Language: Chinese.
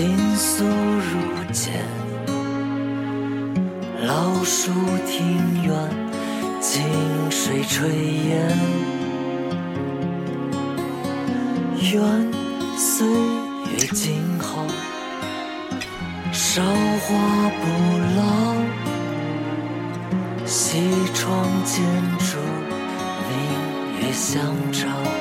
金粟如剑，老树庭院，清水炊烟。愿岁月静好，韶华不老。西窗间烛，明月相照。